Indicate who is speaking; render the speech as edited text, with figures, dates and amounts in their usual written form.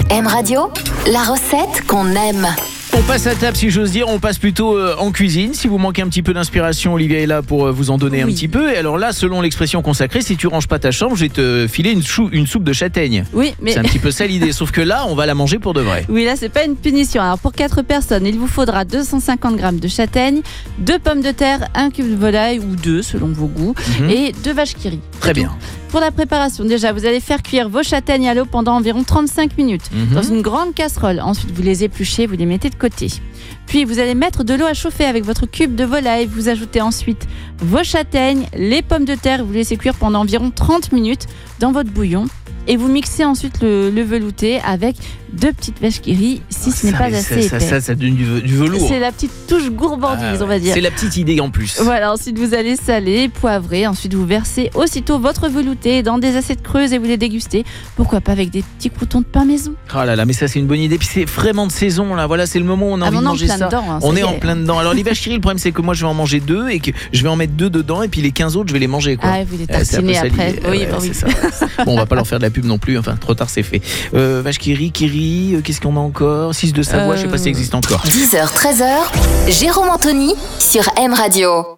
Speaker 1: M Radio, la recette qu'on aime.
Speaker 2: On passe à table si j'ose dire, on passe plutôt en cuisine. Si vous manquez un petit peu d'inspiration, Olivia est là pour vous en donner un petit peu. Et alors là, selon l'expression consacrée, si tu ranges pas ta chambre, je vais te filer une soupe de châtaigne.
Speaker 3: Oui, mais
Speaker 2: c'est un petit peu ça l'idée, sauf que là, on va la manger pour de vrai.
Speaker 3: oui, là c'est pas une punition. Alors pour 4 personnes, il vous faudra 250 g de châtaigne, 2 pommes de terre, 1 cube de volaille ou 2 selon vos goûts et 2 vaches qui rient.
Speaker 2: Très bien.
Speaker 3: Pour la préparation, déjà, vous allez faire cuire vos châtaignes à l'eau pendant environ 35 minutes dans une grande casserole. Ensuite, vous les épluchez, vous les mettez de côté. Puis, vous allez mettre de l'eau à chauffer avec votre cube de volaille. Vous ajoutez ensuite vos châtaignes, les pommes de terre. Vous laissez cuire pendant environ 30 minutes dans votre bouillon. Et vous mixez ensuite le velouté avec 2 petites vaches qui rient si ce n'est pas assez épais.
Speaker 2: Ça donne du velours.
Speaker 3: C'est la petite touche gourmandise, on va dire.
Speaker 2: C'est la petite idée en plus.
Speaker 3: Voilà, ensuite vous allez saler, poivrer, ensuite vous versez aussitôt votre velouté dans des assiettes creuses et vous les dégustez. Pourquoi pas avec des petits croûtons de pain maison.
Speaker 2: Oh là là, mais ça c'est une bonne idée. Puis c'est vraiment de saison là. Voilà, c'est le moment où on a envie de manger ça.
Speaker 3: Dedans,
Speaker 2: on est en plein dedans. Alors les vaches qui rient, le problème c'est que moi je vais en manger 2 et que je vais en mettre 2 dedans et puis les 15 autres je vais les manger quoi.
Speaker 3: Ah, vous les tartinez après. Oui,
Speaker 2: c'est ça. Bon, on va pas leur faire de la pub non plus. Enfin, trop tard c'est fait. Vache qui rit, qu'est-ce qu'on a encore 6 de Savoie, je sais pas si ça existe encore.
Speaker 1: 10h, 13h, Jérôme Anthony sur M Radio.